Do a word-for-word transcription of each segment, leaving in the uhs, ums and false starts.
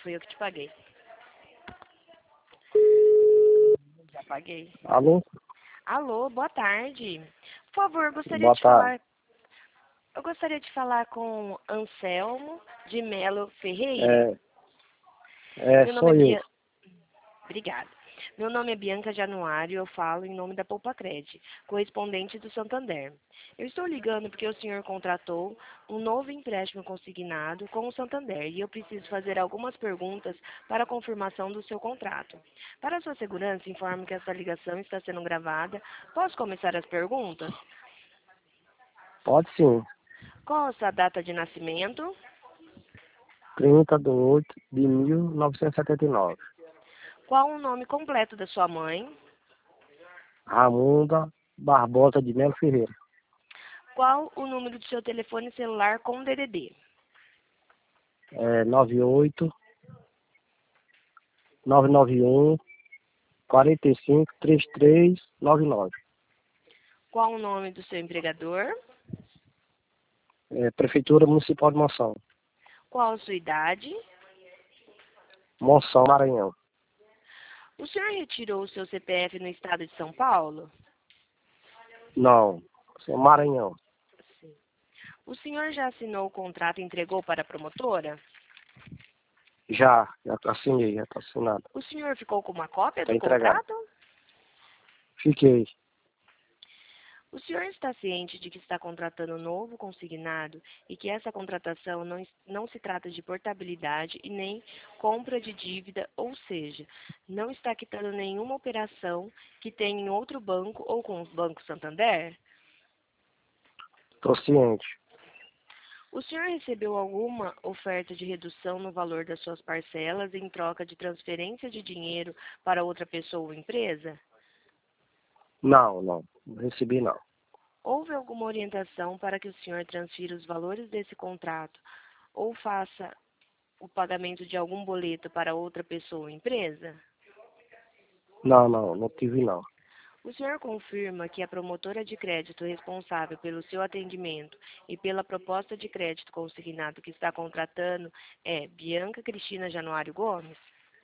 Fui eu que te paguei. Já paguei. Alô? Alô, boa tarde. Por favor, eu gostaria Boa de tarde. falar. Eu gostaria de falar com Anselmo de Melo Ferreira. É, é, Meu nome é sou eu. Bia... Obrigada. Meu nome é Bianca Januário e eu falo em nome da Poupa-Cred, correspondente do Santander. Eu estou ligando porque o senhor contratou um novo empréstimo consignado com o Santander e eu preciso fazer algumas perguntas para a confirmação do seu contrato. Para sua segurança, informo que essa ligação está sendo gravada. Posso começar as perguntas? Pode sim. Qual a sua data de nascimento? trinta de oito de mil novecentos e setenta e nove. Qual o nome completo da sua mãe? Ramunda Barbosa de Melo Ferreira. Qual o número do seu telefone celular com D D D? É, nove oito nove nove um quarenta e cinco trinta e três noventa e nove. Qual o nome do seu empregador? É, Prefeitura Municipal de Monção. Qual a sua idade? Monção, Maranhão. O senhor retirou o seu C P F no estado de São Paulo? Não, sou Maranhão. Sim. O senhor já assinou o contrato e entregou para a promotora? Já, já assinei, já está assinado. O senhor ficou com uma cópia Está do entregado. contrato? Fiquei. O senhor está ciente de que está contratando um novo consignado e que essa contratação não, não se trata de portabilidade e nem compra de dívida, ou seja, não está quitando nenhuma operação que tenha em outro banco ou com o Banco Santander? Estou ciente. O senhor recebeu alguma oferta de redução no valor das suas parcelas em troca de transferência de dinheiro para outra pessoa ou empresa? Não, não. Não recebi não. Houve alguma orientação para que o senhor transfira os valores desse contrato ou faça o pagamento de algum boleto para outra pessoa ou empresa? Não, não, não tive não. O senhor confirma que a promotora de crédito responsável pelo seu atendimento e pela proposta de crédito consignado que está contratando é Bianca Cristina Januário Gomes?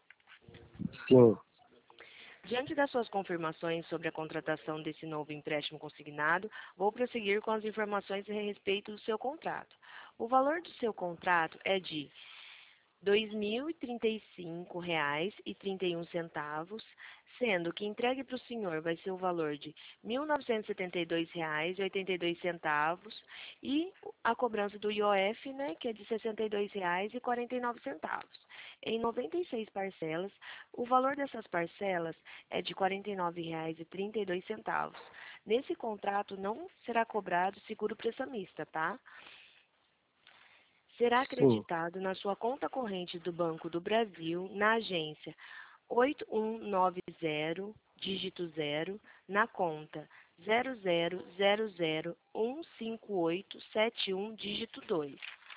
Sim. Diante das suas confirmações sobre a contratação desse novo empréstimo consignado, vou prosseguir com as informações a respeito do seu contrato. O valor do seu contrato é de dois mil e trinta e cinco reais e trinta e um centavos, sendo que entregue para o senhor vai ser o valor de mil novecentos e setenta e dois reais e oitenta e dois centavos e a cobrança do I O F, né, que é de sessenta e dois reais e quarenta e nove centavos. Em noventa e seis parcelas, o valor dessas parcelas é de quarenta e nove reais e trinta e dois centavos. Nesse contrato não será cobrado seguro prestamista, tá? Será Sim. acreditado na sua conta corrente do Banco do Brasil, na agência oito um nove zero, dígito zero, na conta zero zero zero zero um cinco oito sete um, dígito dois.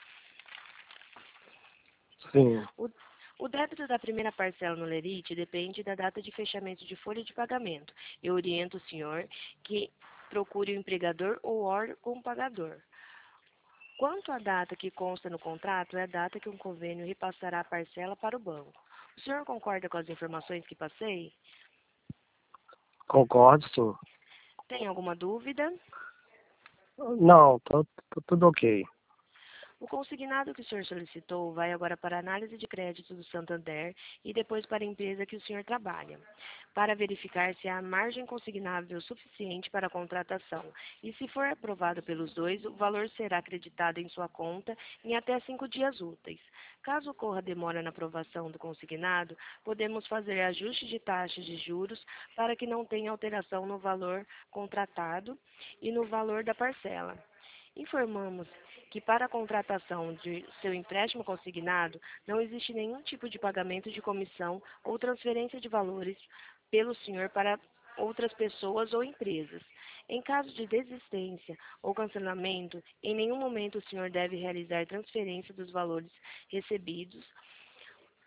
Sim. O, o débito da primeira parcela no Lerite depende da data de fechamento de folha de pagamento. Eu oriento o senhor que procure o empregador ou órgão pagador. Quanto à data que consta no contrato, é a data que um convênio repassará a parcela para o banco. O senhor concorda com as informações que passei? Concordo, sim. Tem alguma dúvida? Não, tô, tô tudo ok. O consignado que o senhor solicitou vai agora para a análise de crédito do Santander e depois para a empresa que o senhor trabalha, para verificar se há margem consignável suficiente para a contratação. E se for aprovado pelos dois, o valor será acreditado em sua conta em até cinco dias úteis. Caso ocorra demora na aprovação do consignado, podemos fazer ajuste de taxas de juros para que não tenha alteração no valor contratado e no valor da parcela. Informamos que para a contratação de seu empréstimo consignado não existe nenhum tipo de pagamento de comissão ou transferência de valores pelo senhor para outras pessoas ou empresas. Em caso de desistência ou cancelamento, em nenhum momento o senhor deve realizar transferência dos valores recebidos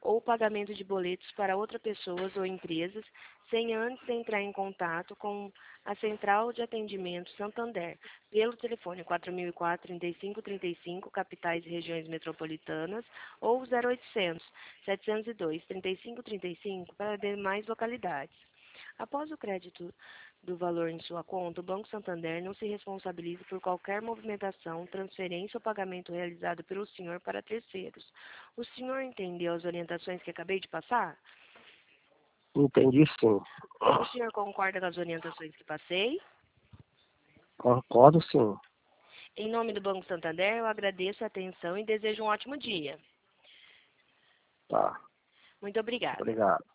ou pagamento de boletos para outras pessoas ou empresas, sem antes entrar em contato com a Central de Atendimento Santander, pelo telefone quatro mil e quatro, trinta e cinco trinta e cinco, capitais e regiões metropolitanas, ou zero oitocentos, setecentos e dois, trinta e cinco trinta e cinco para demais localidades. Após o crédito do valor em sua conta, o Banco Santander não se responsabiliza por qualquer movimentação, transferência ou pagamento realizado pelo senhor para terceiros. O senhor entendeu as orientações que acabei de passar? Entendi sim. O senhor concorda com as orientações que passei? Concordo sim. Em nome do Banco Santander, eu agradeço a atenção e desejo um ótimo dia. Tá. Muito obrigada. Obrigado.